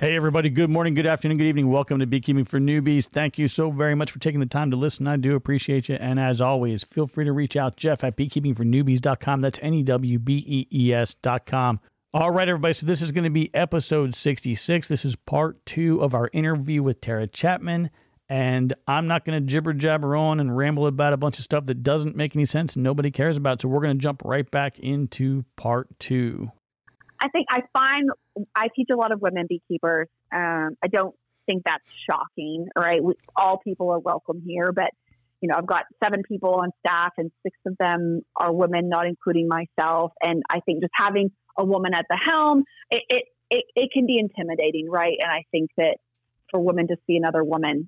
Hey, everybody. Good morning, good afternoon, good evening. Welcome to Beekeeping for Newbies. Thank you so very much for taking the time to listen. I do appreciate you. And as always, feel free to reach out, Jeff at beekeepingfornewbies.com. That's NEWBEES.com. All right, everybody. So this is going to be episode 66. This is part 2 of our interview with Tara Chapman. And I'm not going to jibber jabber on and ramble about a bunch of stuff that doesn't make any sense and nobody cares about. So we're going to jump right back into part 2. I teach a lot of women beekeepers. I don't think that's shocking, right? All people are welcome here, but I've got 7 people on staff and 6 of them are women, not including myself. And I think just having a woman at the helm, it can be intimidating, right? And I think that for women to see another woman,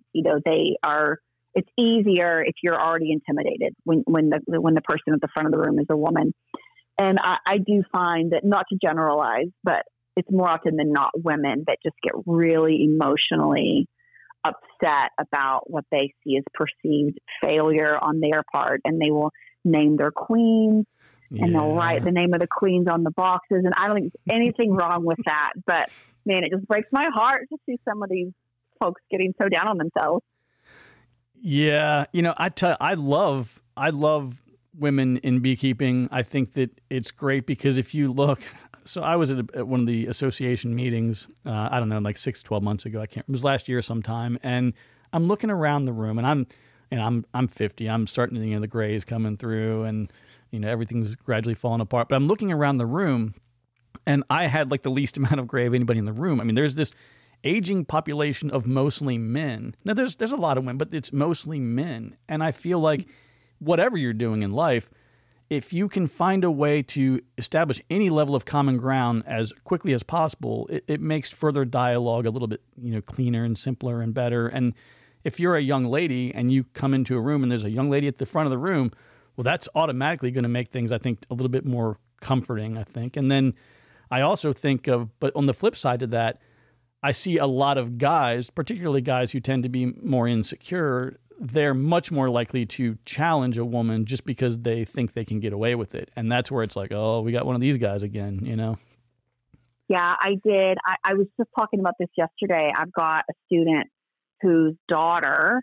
it's easier if you're already intimidated when the person at the front of the room is a woman. And I do find that, not to generalize, but it's more often than not women that just get really emotionally upset about what they see as perceived failure on their part. And they will name their queens and they'll write the name of the queens on the boxes. And I don't think there's anything wrong with that. But man, it just breaks my heart to see some of these folks getting so down on themselves. Yeah. I love women in beekeeping. I think that it's great because if you look, so I was at one of the association meetings, I don't know, like 12 months ago. It was last year sometime. And I'm looking around the room and I'm 50. I'm starting to, the grays coming through and, everything's gradually falling apart, but I'm looking around the room and I had like the least amount of gray of anybody in the room. I mean, there's this aging population of mostly men. Now there's a lot of women, but it's mostly men. And I feel like whatever you're doing in life, if you can find a way to establish any level of common ground as quickly as possible, it makes further dialogue a little bit, cleaner and simpler and better. And if you're a young lady and you come into a room and there's a young lady at the front of the room, well, that's automatically going to make things, I think, a little bit more comforting, I think. And then I also think but on the flip side of that, I see a lot of guys, particularly guys who tend to be more insecure, they're much more likely to challenge a woman just because they think they can get away with it. And that's where it's like, oh, we got one of these guys again, Yeah, I did. I was just talking about this yesterday. I've got a student whose daughter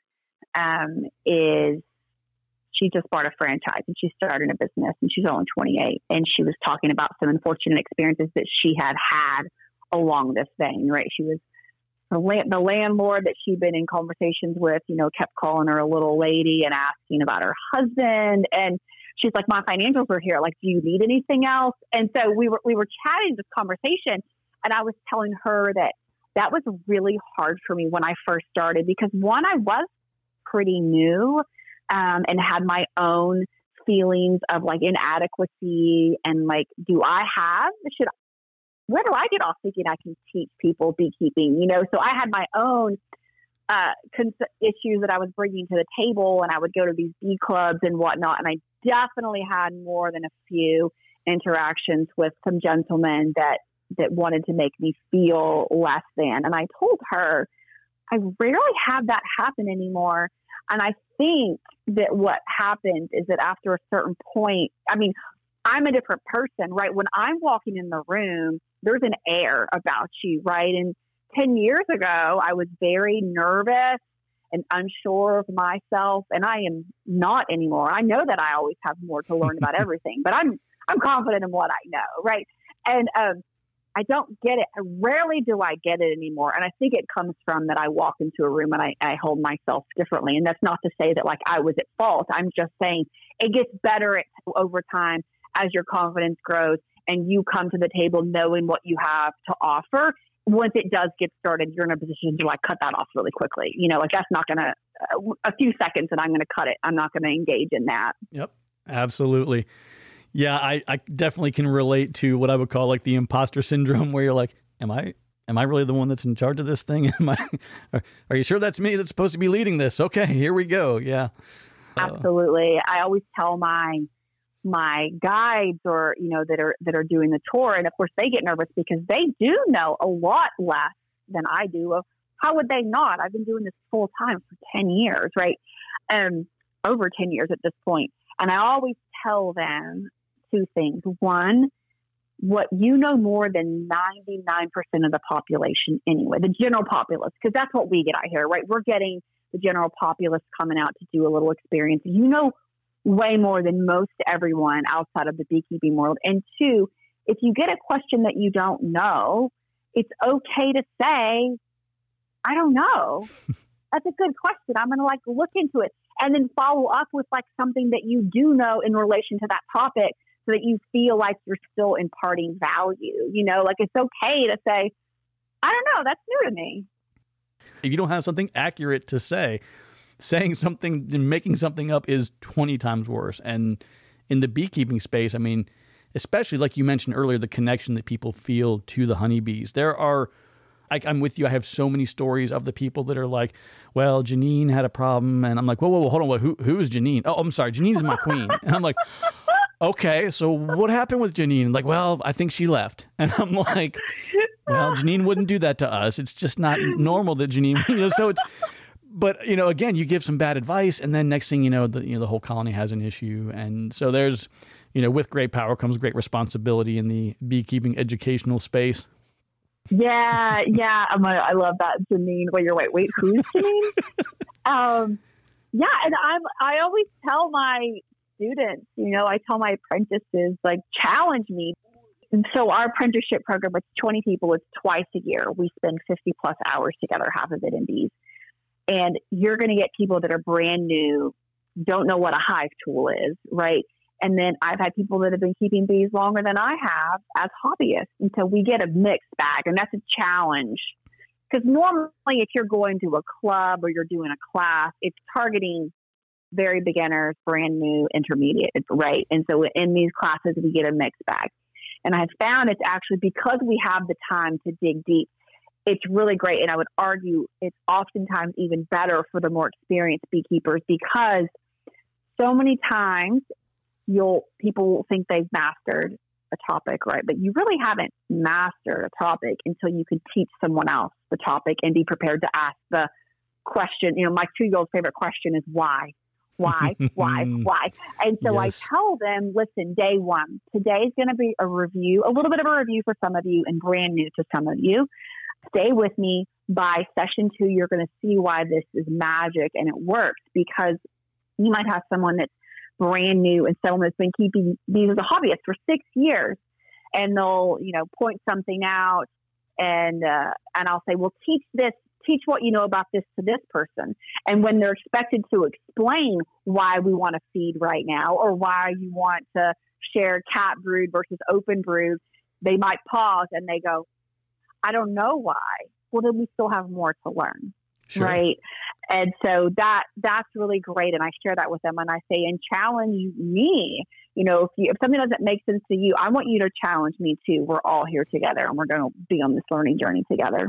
she just bought a franchise and she's starting a business and she's only 28. And she was talking about some unfortunate experiences that she had along this vein, right? She was the landlord that she'd been in conversations with, kept calling her a little lady and asking about her husband. And she's like, my financials are here. Like, do you need anything else? And so we were chatting this conversation and I was telling her that was really hard for me when I first started because one, I was pretty new and had my own feelings of like inadequacy and like, where do I get off thinking I can teach people beekeeping? So I had my own issues that I was bringing to the table and I would go to these bee clubs and whatnot. And I definitely had more than a few interactions with some gentlemen that wanted to make me feel less than. And I told her, I rarely have that happen anymore. And I think that what happens is that after a certain point, I'm a different person, right? When I'm walking in the room, there's an air about you, right? And 10 years ago, I was very nervous and unsure of myself, and I am not anymore. I know that I always have more to learn about everything, but I'm confident in what I know, right? And I don't get it. Rarely do I get it anymore. And I think it comes from that I walk into a room and I hold myself differently. And that's not to say that like I was at fault. I'm just saying it gets better over time as your confidence grows and you come to the table knowing what you have to offer. Once it does get started, you're in a position to like cut that off really quickly. That's not going to, a few seconds and I'm going to cut it. I'm not going to engage in that. Yep, absolutely. Yeah, I definitely can relate to what I would call like the imposter syndrome where you're like, am I really the one that's in charge of this thing? Are you sure that's me that's supposed to be leading this? Okay, here we go. Yeah. Absolutely. I always tell my guides or, that are doing the tour. And of course they get nervous because they do know a lot less than I do. How would they not? I've been doing this full time for 10 years, right? Over 10 years at this point. And I always tell them 2 things. One, what you know more than 99% of the population anyway, the general populace, because that's what we get out here, right? We're getting the general populace coming out to do a little experience. You know way more than most everyone outside of the beekeeping world. And two, if you get a question that you don't know, it's okay to say, I don't know. That's a good question. I'm going to look into it, and then follow up with something that you do know in relation to that topic, so that you feel like you're still imparting value. It's okay to say, I don't know, that's new to me. If you don't have something accurate to say, saying something and making something up is 20 times worse. And in the beekeeping space, I mean, especially like you mentioned earlier, the connection that people feel to the honeybees. I'm with you. I have so many stories of the people that are like, well, Janine had a problem. And I'm like, whoa, hold on. Who is Janine? Oh, I'm sorry. Janine's my queen. And I'm like, okay, so what happened with Janine? Like, well, I think she left. And I'm like, well, Janine wouldn't do that to us. It's just not normal that Janine, so it's, but, again, you give some bad advice, and then next thing you know, the whole colony has an issue. And so there's, with great power comes great responsibility in the beekeeping educational space. Yeah. I love that, Janine. Wait, who's Janine? Yeah. And I always tell my students, I tell my apprentices, challenge me. And so our apprenticeship program, it's 20 people. It's twice a year. We spend 50 plus hours together, half of it in bees. And you're going to get people that are brand new, don't know what a hive tool is, right? And then I've had people that have been keeping bees longer than I have as hobbyists. And so we get a mixed bag, and that's a challenge. Because normally if you're going to a club or you're doing a class, it's targeting very beginners, brand new, intermediate, right? And so in these classes, we get a mixed bag. And I've found it's actually because we have the time to dig deep, it's really great. And I would argue it's oftentimes even better for the more experienced beekeepers, because so many times people think they've mastered a topic, right? But you really haven't mastered a topic until you can teach someone else the topic and be prepared to ask the question. My 2-year-old's favorite question is why? Why? And so yes. I tell them, listen, day one, today is going to be a review, a little bit of a review for some of you and brand new to some of you. Stay with me. By session 2, you're going to see why this is magic and it works, because you might have someone that's brand new and someone that's been keeping bees as a hobbyist for 6 years, and they'll, point something out, and I'll say, well, teach what you know about this to this person. And when they're expected to explain why we want to feed right now, or why you want to share cap brood versus open brood, they might pause and they go, I don't know why. Well, then we still have more to learn. Sure. Right. And so that's really great. And I share that with them, and I say, and challenge me. If something doesn't make sense to you, I want you to challenge me too. We're all here together, and we're going to be on this learning journey together.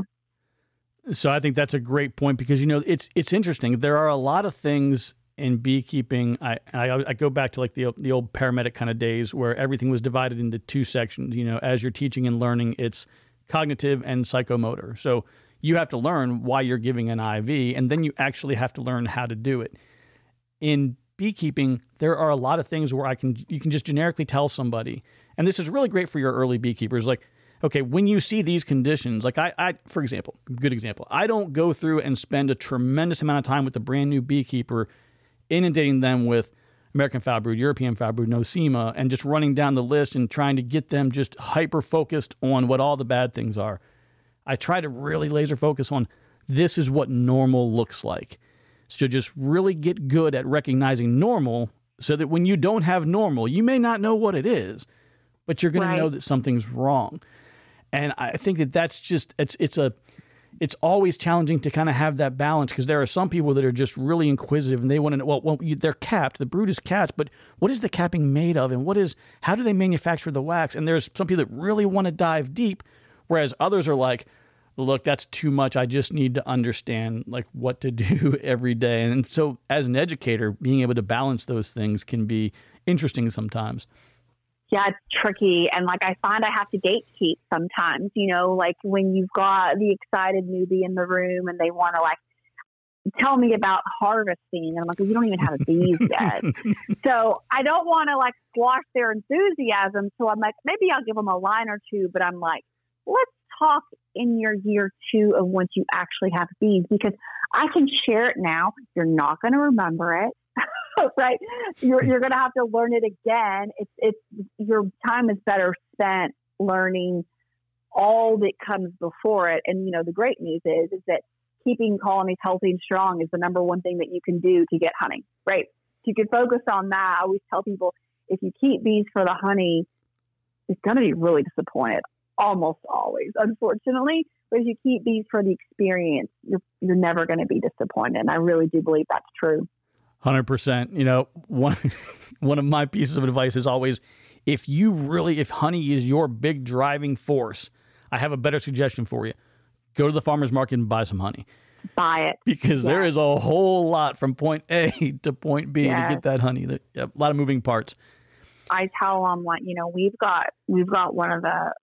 So I think that's a great point, because, it's interesting. There are a lot of things in beekeeping. I go back to like the old paramedic kind of days where everything was divided into 2 sections. As you're teaching and learning, it's cognitive and psychomotor. So you have to learn why you're giving an IV, and then you actually have to learn how to do it. In beekeeping, there are a lot of things where you can just generically tell somebody, and this is really great for your early beekeepers. Like, okay, when you see these conditions, like I, for example, good example, I don't go through and spend a tremendous amount of time with a brand new beekeeper, inundating them with American foul brood, European foul brood, Nosema, and just running down the list and trying to get them just hyper-focused on what all the bad things are. I try to really laser focus on this is what normal looks like. So just really get good at recognizing normal, so that when you don't have normal, you may not know what it is, but you're going to know that something's wrong. And I think that's just, it's always challenging to kind of have that balance, because there are some people that are just really inquisitive and they want to know, well, they're capped, the brood is capped, but what is the capping made of? And how do they manufacture the wax? And there's some people that really want to dive deep, whereas others are like, look, that's too much. I just need to understand like what to do every day. And so as an educator, being able to balance those things can be interesting sometimes. Yeah, it's tricky. And I find I have to gatekeep sometimes, like when you've got the excited newbie in the room and they want to tell me about harvesting. And I'm like, well, you don't even have bees yet. So I don't want to like squash their enthusiasm. So I'm like, maybe I'll give them a line or two, but I'm like, let's talk in your year 2 of once you actually have bees, because I can share it now. You're not going to remember it. Right. You're going to have to learn it again. It's your time is better spent learning all that comes before it. And, the great news is that keeping colonies healthy and strong is the number one thing that you can do to get honey, right? So you can focus on that. I always tell people, if you keep bees for the honey, it's going to be really disappointed, almost always, unfortunately. But if you keep bees for the experience, you're never going to be disappointed. And I really do believe that's true. 100%. One of my pieces of advice is always, if honey is your big driving force, I have a better suggestion for you. Go to the farmer's market and buy some honey. Buy it. Because there is a whole lot from point A to point B to get that honey. A lot of moving parts. I tell them, like, we've got one of the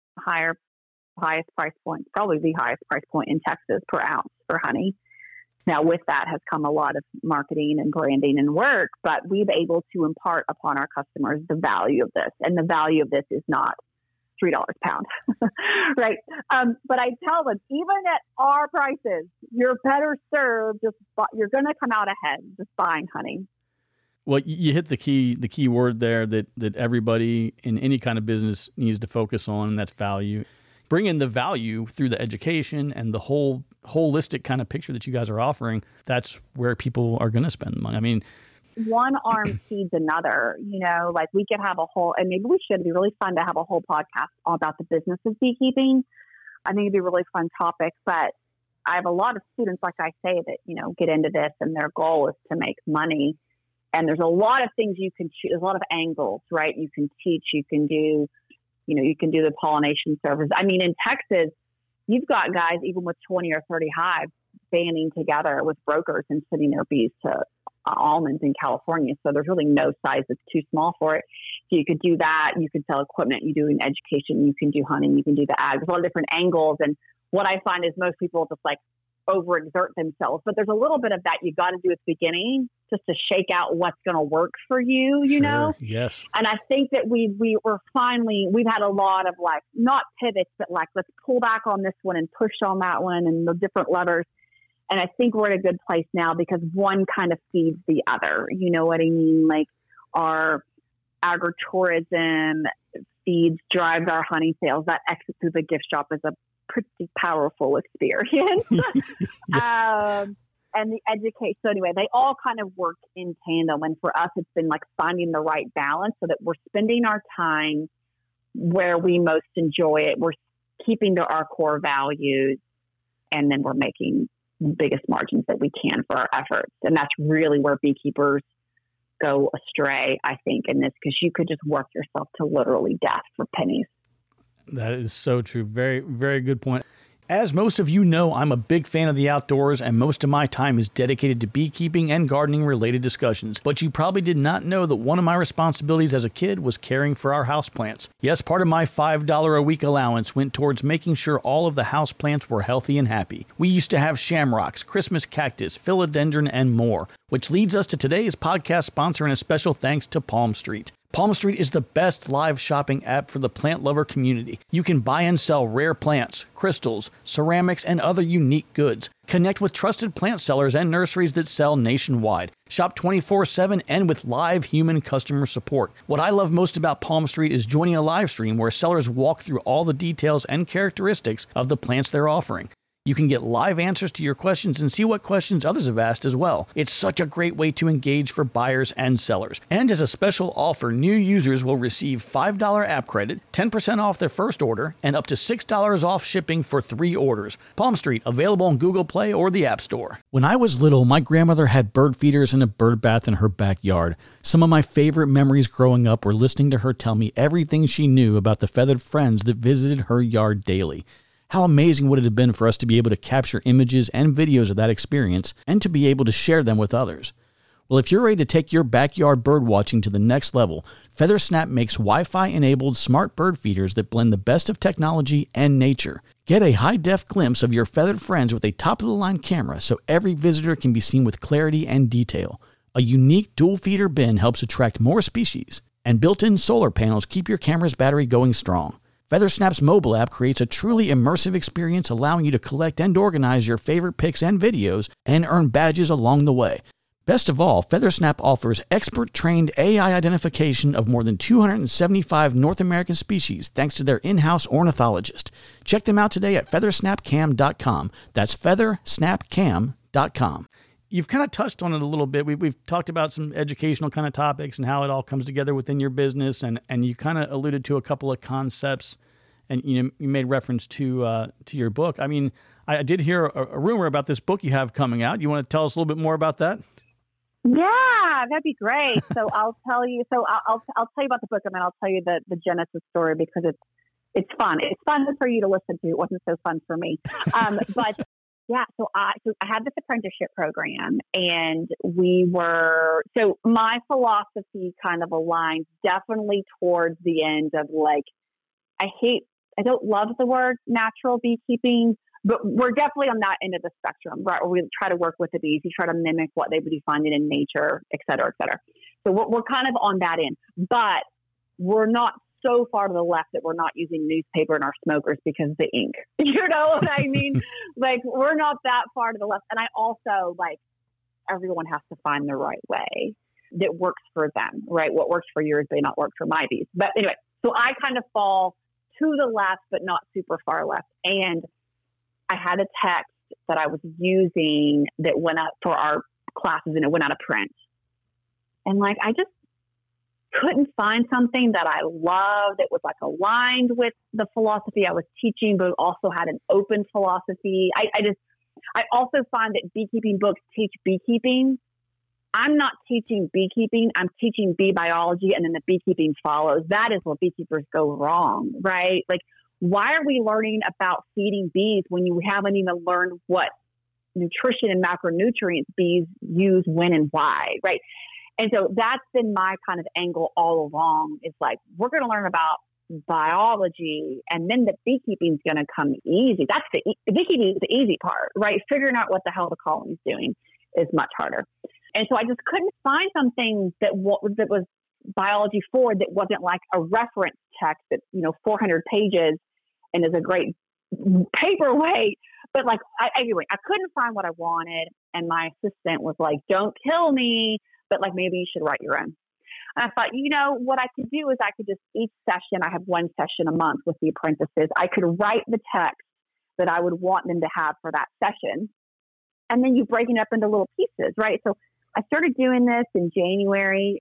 highest price points, probably the highest price point in Texas per ounce for honey. Now, with that has come a lot of marketing and branding and work, but we've been able to impart upon our customers the value of this. And the value of this is not $3 a pound, right? But I tell them, even at our prices, you're better served. You're going to come out ahead just buying honey. Well, you hit the key word there that everybody in any kind of business needs to focus on, and that's value. Bring in the value through the education and the whole holistic kind of picture that you guys are offering. That's where people are going to spend money. I mean, one arm feeds another, like we could have and maybe we should. It'd be really fun to have a whole podcast all about the business of beekeeping. I think it'd be a really fun topic, but I have a lot of students, like I say, that, get into this and their goal is to make money. And there's a lot of things you can choose. There's a lot of angles, right? You can teach, you can do the pollination service. I mean, in Texas, you've got guys, even with 20 or 30 hives, banding together with brokers and sending their bees to almonds in California. So there's really no size that's too small for it. So you could do that. You could sell equipment. You do an education. You can do hunting. You can do the ag. There's a lot of different angles. And what I find is most people just like overexert themselves. But there's a little bit of that you got to do at the beginning just to shake out what's going to work for you, you know? Yes. And I think that we've had a lot of like, not pivots, but like, let's pull back on this one and push on that one and the different levers. And I think we're in a good place now because one kind of feeds the other. You know what I mean? Like our agritourism drives our honey sales. That exit through the gift shop is a pretty powerful experience. And the education. So anyway, they all kind of work in tandem. And for us, it's been like finding the right balance so that we're spending our time where we most enjoy it. We're keeping to our core values, and then we're making the biggest margins that we can for our efforts. And that's really where beekeepers go astray, I think, in this, because you could just work yourself to literally death for pennies. That is so true. Very, very good point. As most of you know, I'm a big fan of the outdoors, and most of my time is dedicated to beekeeping and gardening related discussions. But you probably did not know that one of my responsibilities as a kid was caring for our houseplants. Yes, part of my $5 a week allowance went towards making sure all of the houseplants were healthy and happy. We used to have shamrocks, Christmas cactus, philodendron, and more, which leads us to today's podcast sponsor, and a special thanks to Palm Street. Palm Street is the best live shopping app for the plant lover community. You can buy and sell rare plants, crystals, ceramics, and other unique goods. Connect with trusted plant sellers and nurseries that sell nationwide. Shop 24/7 and with live human customer support. What I love most about Palm Street is joining a live stream where sellers walk through all the details and characteristics of the plants they're offering. You can get live answers to your questions and see what questions others have asked as well. It's such a great way to engage for buyers and sellers. And as a special offer, new users will receive $5 app credit, 10% off their first order, and up to $6 off shipping for 3 orders. Palm Street, available on Google Play or the App Store. When I was little, my grandmother had bird feeders and a bird bath in her backyard. Some of my favorite memories growing up were listening to her tell me everything she knew about the feathered friends that visited her yard daily. How amazing would it have been for us to be able to capture images and videos of that experience and to be able to share them with others? Well, if you're ready to take your backyard bird watching to the next level, FeatherSnap makes Wi-Fi enabled smart bird feeders that blend the best of technology and nature. Get a high-def glimpse of your feathered friends with a top-of-the-line camera so every visitor can be seen with clarity and detail. A unique dual-feeder bin helps attract more species, and built-in solar panels keep your camera's battery going strong. FeatherSnap's mobile app creates a truly immersive experience, allowing you to collect and organize your favorite pics and videos and earn badges along the way. Best of all, FeatherSnap offers expert-trained AI identification of more than 275 North American species thanks to their in-house ornithologist. Check them out today at feathersnapcam.com. That's feathersnapcam.com. You've kind of touched on it a little bit. We've talked about some educational kind of topics and how it all comes together within your business, and you kind of alluded to a couple of concepts, and you made reference to your book. I mean, I did hear a rumor about this book you have coming out. You want to tell us a little bit more about that? Yeah, that'd be great. So I'll tell you. So I'll tell you about the book, and then I'll tell you the genesis story because it's fun. It's fun for you to listen to. It wasn't so fun for me, but. Yeah, so I had this apprenticeship program, and so my philosophy kind of aligns definitely towards the end of like, I don't love the word natural beekeeping, but we're definitely on that end of the spectrum, right? Where we try to work with the bees, we try to mimic what they would be finding in nature, et cetera, et cetera. So we're kind of on that end, but we're not so far to the left that we're not using newspaper in our smokers because of the ink. You know what I mean? Like, we're not that far to the left. And I also, like, everyone has to find the right way that works for them, right? What works for yours may not work for my bees. But anyway, so I kind of fall to the left, but not super far left. And I had a text that I was using that went up for our classes, and it went out of print. And, like, I just couldn't find something that I loved that was like aligned with the philosophy I was teaching, but also had an open philosophy. I also find that beekeeping books teach beekeeping. I'm not teaching beekeeping. I'm teaching bee biology, and then the beekeeping follows. That is where beekeepers go wrong, right? Like, why are we learning about feeding bees when you haven't even learned what nutrition and macronutrients bees use, when, and why, right? And so that's been my kind of angle all along, is like, we're going to learn about biology, and then the beekeeping is going to come easy. That's the beekeeping is the easy part, right? Figuring out what the hell the colony is doing is much harder. And so I just couldn't find something that was biology forward that wasn't like a reference text that's 400 pages and is a great paperweight. But like, anyway, I couldn't find what I wanted, and my assistant was like, "Don't kill me, but like, maybe you should write your own." And I thought, what I could do is I could just, each session, I have one session a month with the apprentices. I could write the text that I would want them to have for that session. And then you break it up into little pieces, right? So I started doing this in January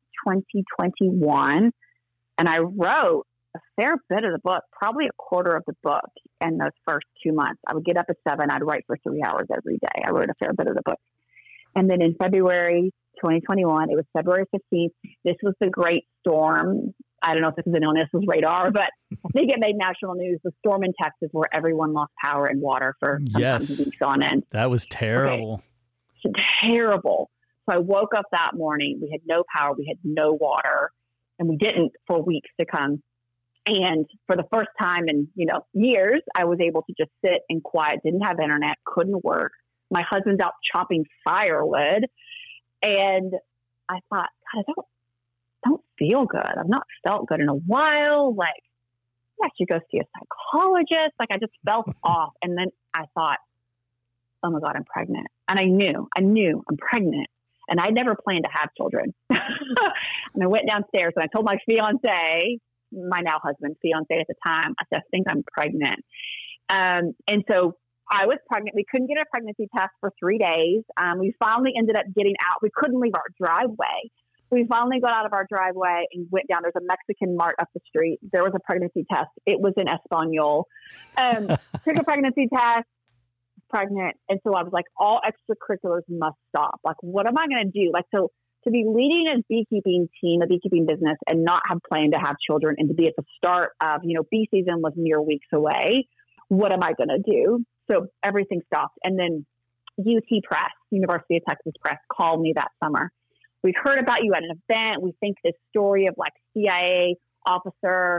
2021, and I wrote a fair bit of the book, probably a quarter of the book in those first 2 months. I would get up at 7, I'd write for 3 hours every day. I wrote a fair bit of the book. And then in February 2021, it was February 15th. This was the Great Storm. I don't know if this is an illness radar, but I think it made national news. The storm in Texas where everyone lost power and water for sometimes weeks on end. That was terrible. Okay. Terrible. So I woke up that morning. We had no power. We had no water. And we didn't for weeks to come. And for the first time in, years, I was able to just sit in quiet, didn't have internet, couldn't work. My husband's out chopping firewood. And I thought, God, I don't feel good. I've not felt good in a while. Like, I should go see a psychologist. Like, I just felt off. And then I thought, oh my God, I'm pregnant. And I knew I'm pregnant. And I never planned to have children. And I went downstairs and I told my fiance, my now husband, fiance at the time, I said, I think I'm pregnant. And so I was pregnant. We couldn't get a pregnancy test for 3 days. We finally ended up getting out. We couldn't leave our driveway. We finally got out of our driveway and went down. There's a Mexican mart up the street. There was a pregnancy test. It was in Espanol. Took a pregnancy test, pregnant. And so I was like, all extracurriculars must stop. Like, what am I going to do? Like, so to be leading a beekeeping team, a beekeeping business, and not have planned to have children, and to be at the start of, bee season was mere weeks away. What am I going to do? So everything stopped. And then UT Press, University of Texas Press, called me that summer. We've heard about you at an event. We think this story of like CIA officer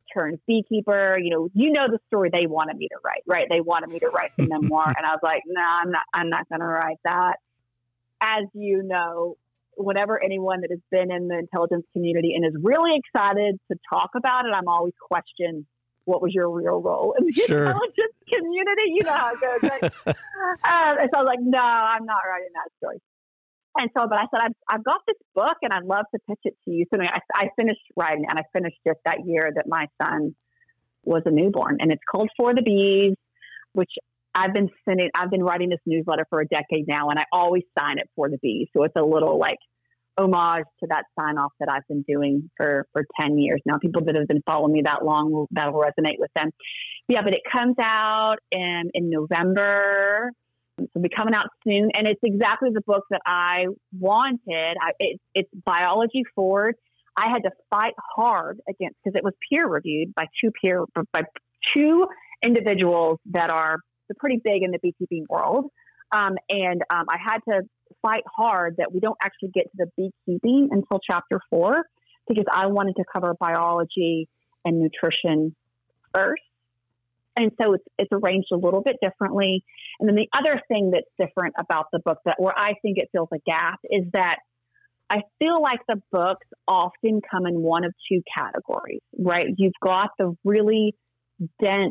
turns beekeeper. You know the story they wanted me to write, right? They wanted me to write the memoir, and I was like, no, I'm not going to write that. As you know, whenever anyone that has been in the intelligence community and is really excited to talk about it, I'm always questioned, what was your real role in the intelligence community? You know how it goes, right? And so I was like, no, I'm not writing that story. And so, but I said, I've got this book and I'd love to pitch it to you. So anyway, I finished writing it, and I finished it that year that my son was a newborn, and it's called For the Bees, which I've been writing this newsletter for a decade now, and I always sign it For the Bees. So it's a little like homage to that sign off that I've been doing for 10 years now. People that have been following me that long, that'll resonate with them. Yeah, but it comes out in November. It'll be coming out soon. And it's exactly the book that I wanted. It's biology forward. I had to fight hard against, because it was peer reviewed by two individuals that are pretty big in the beekeeping world. I had to fight hard that we don't actually get to the beekeeping until chapter 4, because I wanted to cover biology and nutrition first. And so it's arranged a little bit differently. And then the other thing that's different about the book, that where I think it fills a gap, is that I feel like the books often come in one of two categories, right? You've got the really dense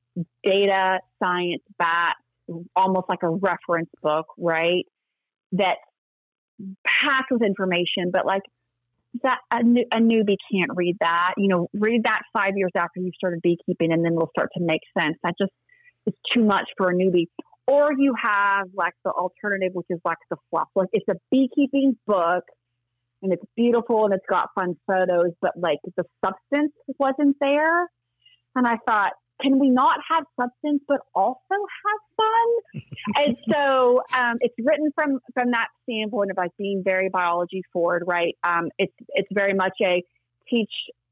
data science backed, almost like a reference book, right? That's packed with information, but like that a newbie can't read that. Read that 5 years after you've started beekeeping, and then it'll start to make sense. That just is too much for a newbie. Or you have like the alternative, which is like the fluff. Like it's a beekeeping book, and it's beautiful and it's got fun photos, but like the substance wasn't there. And I thought, can we not have substance but also have fun? And so it's written from that standpoint of like being very biology forward, right? It's very much a teach.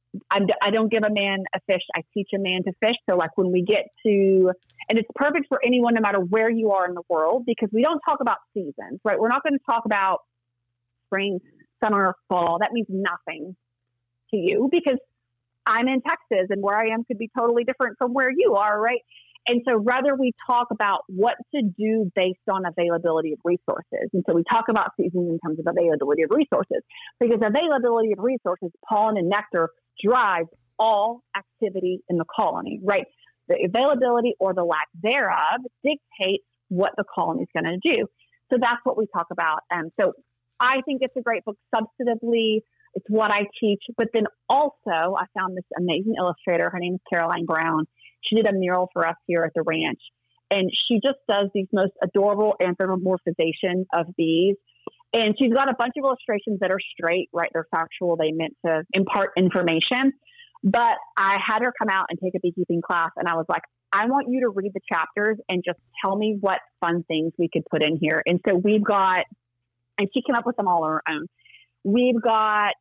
I don't give a man a fish, I teach a man to fish. So like when we get to, and it's perfect for anyone, no matter where you are in the world, because we don't talk about seasons, right? We're not going to talk about spring, summer, fall. That means nothing to you, because I'm in Texas, and where I am could be totally different from where you are, right? And so rather we talk about what to do based on availability of resources. And so we talk about seasons in terms of availability of resources, because availability of resources, pollen and nectar, drives all activity in the colony, right? The availability or the lack thereof dictates what the colony is going to do. So that's what we talk about. So I think it's a great book substantively. It's what I teach. But then also I found this amazing illustrator. Her name is Caroline Brown. She did a mural for us here at the ranch. And she just does these most adorable anthropomorphization of bees. And she's got a bunch of illustrations that are straight, right? They're factual. They meant to impart information. But I had her come out and take a beekeeping class. And I was like, I want you to read the chapters and just tell me what fun things we could put in here. And so we've got, and she came up with them all on her own. We've got,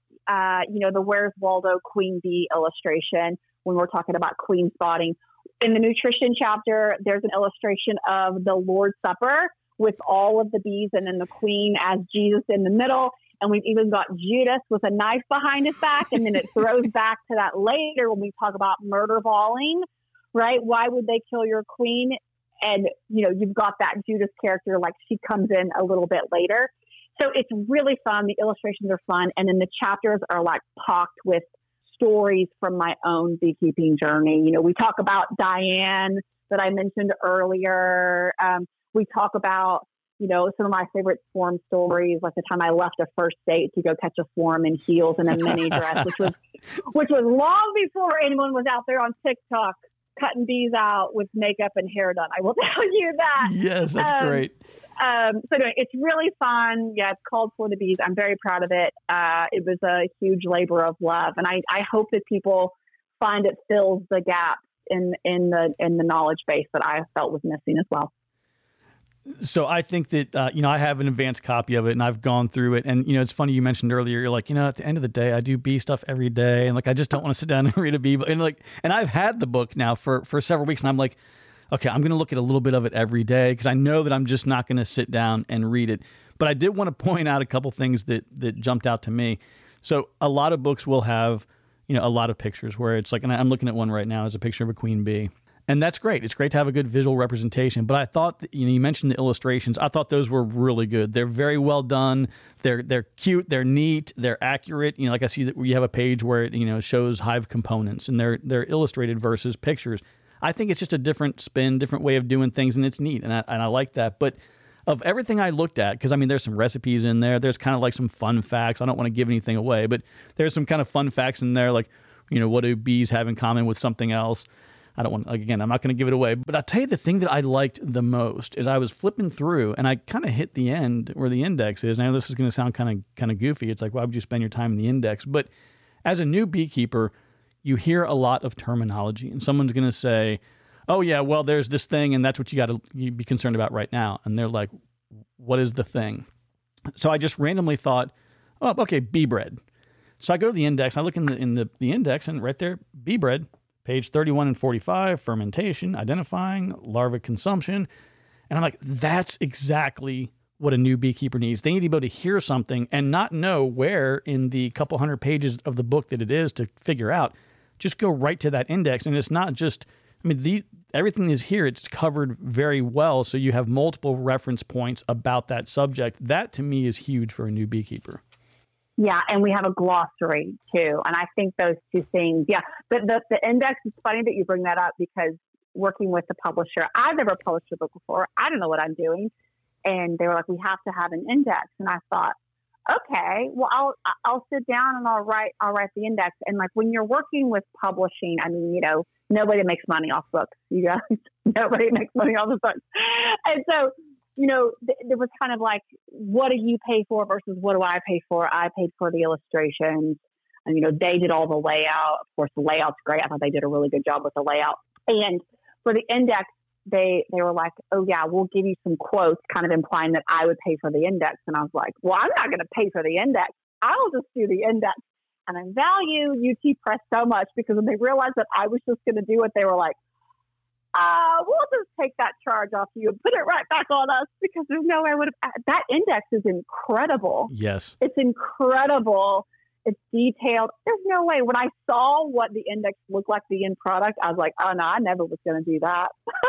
the Where's Waldo queen bee illustration when we're talking about queen spotting. In the nutrition chapter, there's an illustration of the Lord's Supper with all of the bees and then the queen as Jesus in the middle. And we've even got Judas with a knife behind his back. And then it throws back to that later when we talk about murder balling, right? Why would they kill your queen? And, you've got that Judas character, like she comes in a little bit later. So it's really fun. The illustrations are fun. And then the chapters are like packed with stories from my own beekeeping journey. We talk about Diane that I mentioned earlier. We talk about, some of my favorite swarm stories, like the time I left a first date to go catch a swarm in heels and a mini dress, which was long before anyone was out there on TikTok cutting bees out with makeup and hair done. I will tell you that. Yes, that's great. So anyway, it's really fun. Yeah, it's called For the Bees. I'm very proud of it. It was a huge labor of love, and I hope that people find it fills the gaps in the knowledge base that I felt was missing as well. So I think that, I have an advanced copy of it and I've gone through it. And, it's funny, you mentioned earlier, you're like, at the end of the day, I do bee stuff every day. And like, I just don't want to sit down and read a bee book. And I've had the book now for several weeks and I'm like, okay, I'm going to look at a little bit of it every day because I know that I'm just not going to sit down and read it. But I did want to point out a couple things that jumped out to me. So a lot of books will have, a lot of pictures where it's like, and I'm looking at one right now as a picture of a queen bee. And that's great. It's great to have a good visual representation. But I thought, that, you mentioned the illustrations. I thought those were really good. They're very well done. They're cute. They're neat. They're accurate. Like I see that you have a page where it, shows hive components, and they're illustrated versus pictures. I think it's just a different spin, different way of doing things, and it's neat. And I like that. But of everything I looked at, because there's some recipes in there. There's kind of like some fun facts. I don't want to give anything away, but there's some kind of fun facts in there, like, what do bees have in common with something else? I don't want, again, I'm not going to give it away, but I'll tell you the thing that I liked the most is I was flipping through and I kind of hit the end where the index is. And I know this is going to sound kind of goofy. It's like, why would you spend your time in the index? But as a new beekeeper, you hear a lot of terminology, and someone's going to say, oh yeah, well, there's this thing, and that's what you be concerned about right now. And they're like, what is the thing? So I just randomly thought, oh, okay, bee bread. So I go to the index, I look in the index, and right there, bee bread. Page 31 and 45, fermentation, identifying, larva consumption. And I'm like, that's exactly what a new beekeeper needs. They need to be able to hear something and not know where in the couple hundred pages of the book that it is to figure out. Just go right to that index. And it's not just, everything is here. It's covered very well. So you have multiple reference points about that subject. That to me is huge for a new beekeeper. Yeah, and we have a glossary too. And I think those two things, the index, it's funny that you bring that up because working with the publisher, I've never published a book before. I don't know what I'm doing. And they were like, we have to have an index. And I thought, okay, well, I'll sit down and I'll write the index. And like when you're working with publishing, nobody makes money off books, you guys. Nobody makes money off the books. And so, there was kind of like, what do you pay for versus what do I pay for? I paid for the illustrations and, they did all the layout. Of course, the layout's great. I thought they did a really good job with the layout. And for the index, they were like, oh yeah, we'll give you some quotes kind of implying that I would pay for the index. And I was like, well, I'm not going to pay for the index. I'll just do the index. And I value UT Press so much because when they realized that I was just going to do it, they were like, we'll just take that charge off you and put it right back on us because there's no way I would have. That index is incredible. Yes. It's incredible. It's detailed. There's no way. When I saw what the index looked like, the end product, I was like, oh no, I never was going to do that.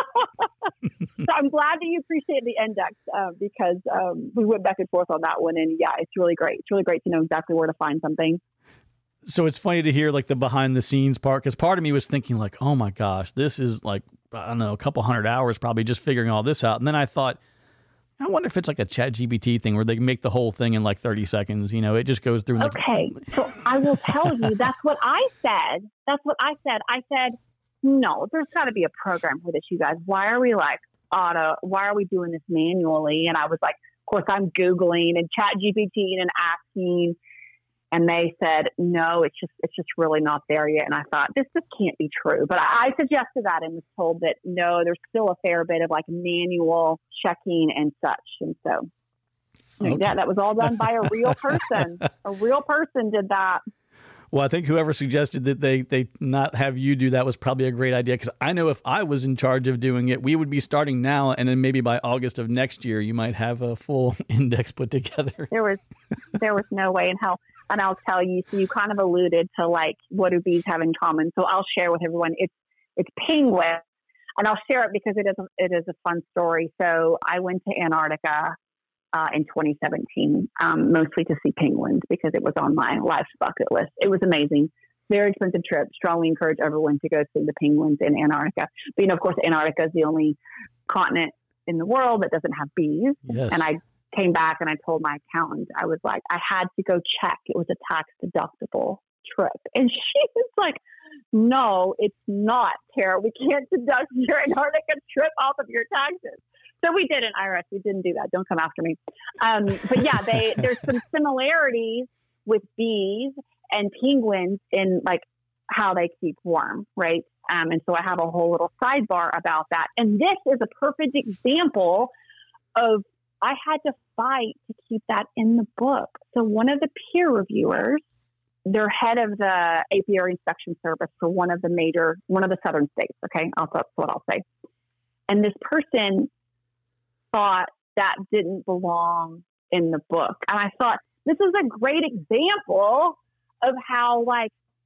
So I'm glad that you appreciate the index because we went back and forth on that one. And yeah, it's really great. It's really great to know exactly where to find something. So it's funny to hear like the behind the scenes part, because part of me was thinking like, oh my gosh, this is like, I don't know, a couple hundred hours probably just figuring all this out. And then I thought, I wonder if it's like a ChatGPT thing where they make the whole thing in like 30 seconds. It just goes through. Okay. So I will tell you, that's what I said. I said, no, there's got to be a program for this, you guys. Why are we why are we doing this manually? And I was like, of course, I'm Googling and ChatGPT and asking. And they said, no, it's just really not there yet. And I thought, this just can't be true. But I suggested that and was told that, no, there's still a fair bit of like manual checking and such. And so, okay. Yeah, that was all done by a real person. A real person did that. Well, I think whoever suggested that they not have you do that was probably a great idea, because I know if I was in charge of doing it, we would be starting now, and then maybe by August of next year, you might have a full index put together. There was no way in hell. And I'll tell you, so you kind of alluded to like, what do bees have in common? So I'll share with everyone. It's penguin, and I'll share it because it is a fun story. So I went to Antarctica in 2017, mostly to see penguins because it was on my life's bucket list. It was amazing. Very expensive trip. Strongly encourage everyone to go see the penguins in Antarctica. But, of course, Antarctica is the only continent in the world that doesn't have bees. Yes. And I came back and I told my accountant, I was like, I had to go check. It was a tax deductible trip. And she was like, no, it's not, Tara. We can't deduct your Antarctica trip off of your taxes. So we didn't, IRS. We didn't do that. Don't come after me. But yeah, there's some similarities with bees and penguins in like how they keep warm, right? And so I have a whole little sidebar about that. And this is a perfect example of I had to fight to keep that in the book. So one of the peer reviewers, they're head of the apiary inspection service for one of the southern states. Okay. That's what I'll say. And this person thought that didn't belong in the book. And I thought, this is a great example of how like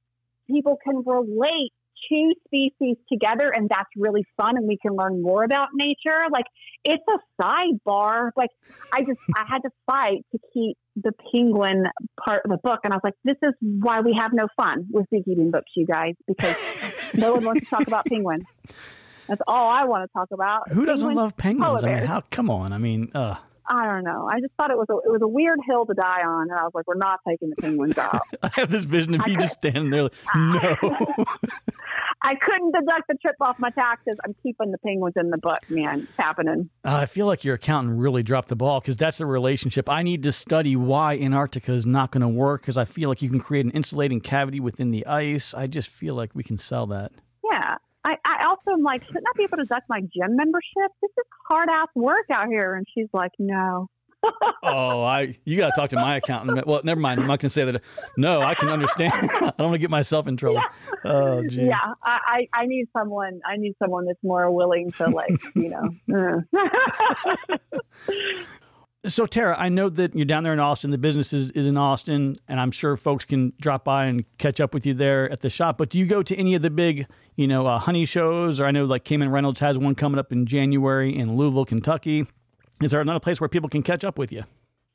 people can relate two species together, and that's really fun, and we can learn more about nature. Like, it's a sidebar. Like, I had to fight to keep the penguin part of the book, and I was like, this is why we have no fun with beekeeping books, you guys, because no one wants to talk about penguins. That's all I want to talk about. Who doesn't love penguins? I mean, bears. come on. I mean, I don't know. I just thought it was a weird hill to die on, and I was like, we're not taking the penguins out. I have this vision of you just standing there like, no. I couldn't deduct the trip off my taxes. I'm keeping the penguins in the book, man. It's happening. I feel like your accountant really dropped the ball, because that's the relationship. I need to study why Antarctica is not going to work, because I feel like you can create an insulating cavity within the ice. I just feel like we can sell that. Yeah. I also am like, shouldn't I be able to deduct my gym membership? This is hard ass work out here. And she's like, no. You got to talk to my accountant. Well, never mind. I'm not going to say that. No, I can understand. I don't want to get myself in trouble. Yeah. Oh, gee. Yeah. I need someone that's more willing to, like, So, Tara, I know that you're down there in Austin. The business is in Austin, and I'm sure folks can drop by and catch up with you there at the shop. But do you go to any of the big, honey shows? Or I know like Cayman Reynolds has one coming up in January in Louisville, Kentucky. Is there another place where people can catch up with you?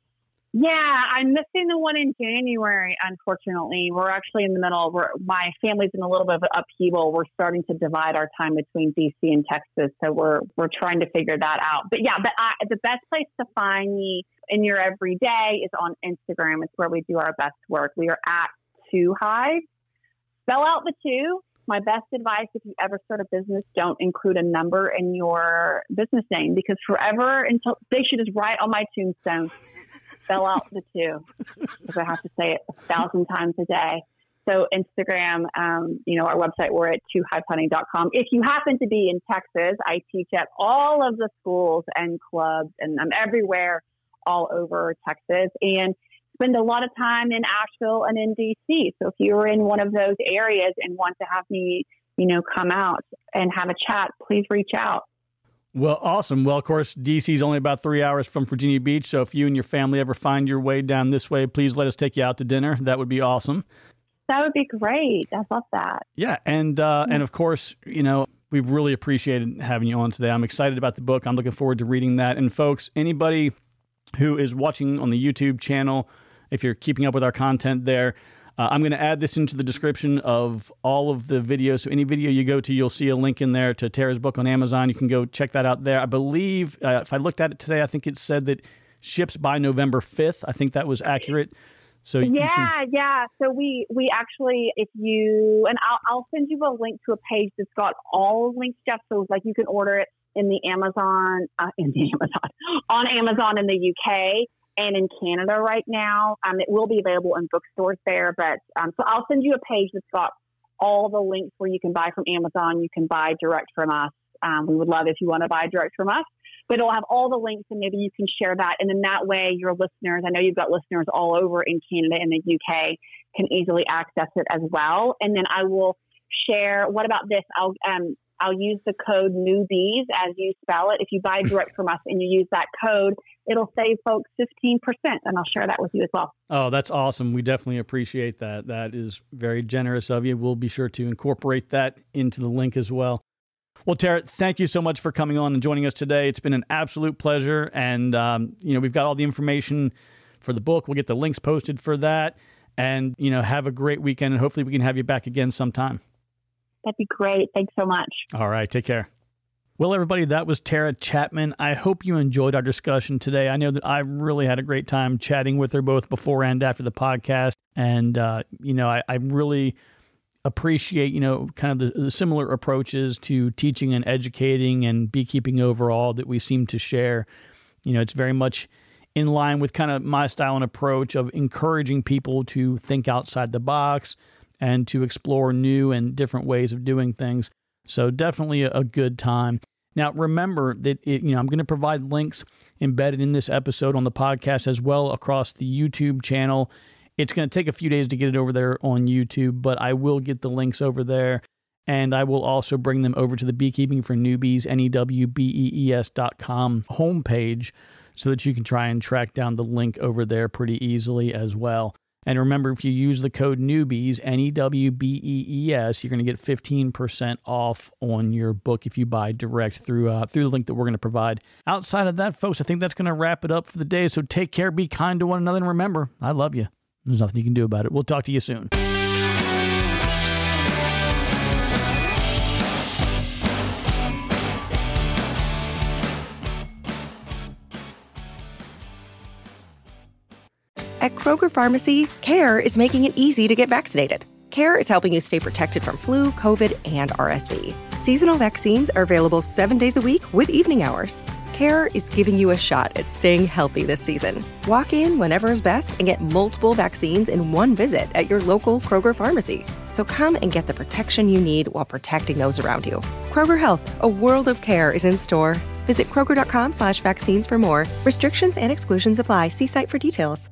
Yeah, I'm missing the one in January, unfortunately. We're actually in the middle. My family's in a little bit of an upheaval. We're starting to divide our time between DC and Texas, so we're trying to figure that out. But yeah, the best place to find me in your everyday is on Instagram. It's where we do our best work. We are at 2 Hives. Spell out the 2. My best advice, if you ever start a business, don't include a number in your business name, because forever until they should just write on my tombstone, spell out the 2, because I have to say it 1,000 times a day. So Instagram, our website, we're at 2hivehoney.com. If you happen to be in Texas, I teach at all of the schools and clubs, and I'm everywhere all over Texas, and spend a lot of time in Asheville and in DC. So if you're in one of those areas and want to have me, come out and have a chat, please reach out. Well, awesome. Well, of course, DC is only about 3 hours from Virginia Beach. So if you and your family ever find your way down this way, please let us take you out to dinner. That would be awesome. That would be great. I love that. Yeah. And of course, we've really appreciated having you on today. I'm excited about the book. I'm looking forward to reading that. And folks, anybody who is watching on the YouTube channel, if you're keeping up with our content there, I'm going to add this into the description of all of the videos. So any video you go to, you'll see a link in there to Tara's book on Amazon. You can go check that out there. I believe, if I looked at it today, I think it said that ships by November 5th. I think that was accurate. So yeah. So we actually, if you, and I'll send you a link to a page that's got all links, Jeff. So like you can order it on Amazon in the UK. And in Canada right now, it will be available in bookstores there. But so I'll send you a page that's got all the links where you can buy from Amazon. You can buy direct from us. We would love if you want to buy direct from us. But it'll have all the links, and maybe you can share that. And in that way, your listeners, I know you've got listeners all over in Canada and the UK, can easily access it as well. And then I will share, what about this? I'll use the code newbies as you spell it. If you buy direct from us and you use that code, it'll save folks 15%, and I'll share that with you as well. Oh, that's awesome. We definitely appreciate that. That is very generous of you. We'll be sure to incorporate that into the link as well. Well, Tara, thank you so much for coming on and joining us today. It's been an absolute pleasure. And, we've got all the information for the book. We'll get the links posted for that. And, have a great weekend. And hopefully we can have you back again sometime. That'd be great. Thanks so much. All right. Take care. Well, everybody, that was Tara Chapman. I hope you enjoyed our discussion today. I know that I really had a great time chatting with her both before and after the podcast. And, I really appreciate, kind of the similar approaches to teaching and educating and beekeeping overall that we seem to share. It's very much in line with kind of my style and approach of encouraging people to think outside the box and to explore new and different ways of doing things. So definitely a good time. Now, remember that I'm going to provide links embedded in this episode on the podcast as well across the YouTube channel. It's going to take a few days to get it over there on YouTube, but I will get the links over there. And I will also bring them over to the Beekeeping for Newbies, NEWBEES.com homepage so that you can try and track down the link over there pretty easily as well. And remember, if you use the code NEWBIES, NEWBEES, you're going to get 15% off on your book if you buy direct through the link that we're going to provide. Outside of that, folks, I think that's going to wrap it up for the day. So take care, be kind to one another, and remember, I love you. There's nothing you can do about it. We'll talk to you soon. At Kroger Pharmacy, CARE is making it easy to get vaccinated. CARE is helping you stay protected from flu, COVID, and RSV. Seasonal vaccines are available 7 days a week with evening hours. CARE is giving you a shot at staying healthy this season. Walk in whenever is best and get multiple vaccines in one visit at your local Kroger Pharmacy. So come and get the protection you need while protecting those around you. Kroger Health, a world of care is in store. Visit Kroger.com/vaccines for more. Restrictions and exclusions apply. See site for details.